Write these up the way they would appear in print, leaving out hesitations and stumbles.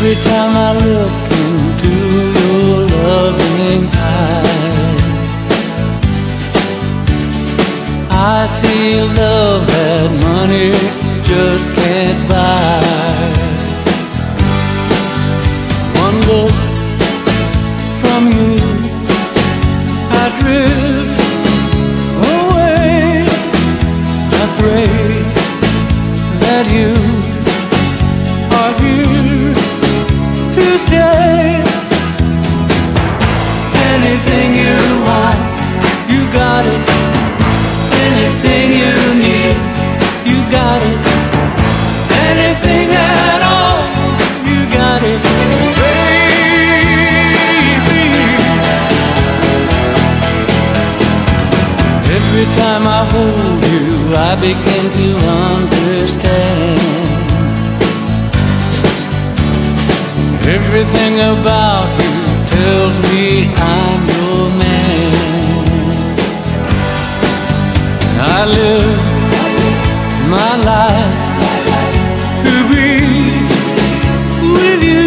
Every time I look into your loving eyes, I see love that money just can't buy. One look from you, I drift away. I pray that you are here to stay. Anything you want, you got it. Anything you need, you got it. Anything at all, you got it, baby. Every time I hold you, I begin to understand. Everything about you tells me I'm your man. I live my life to be with you.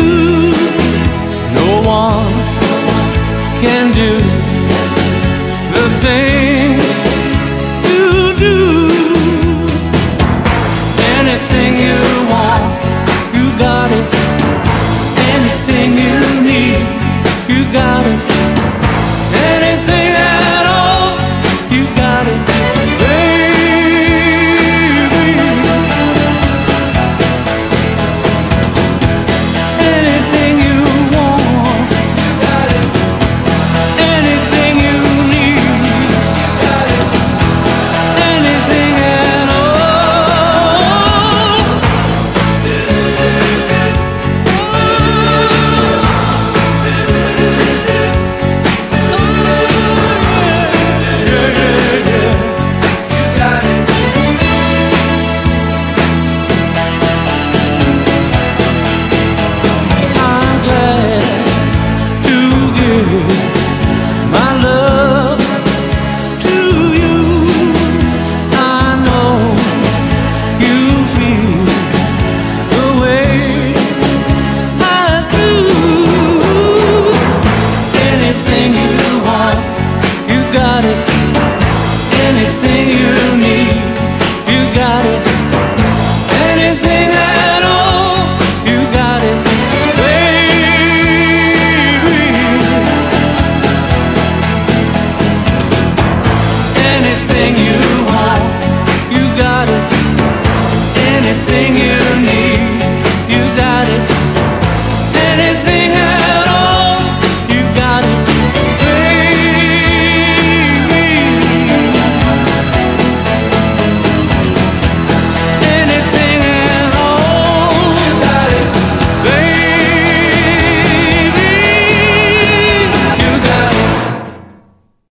No one can do the thing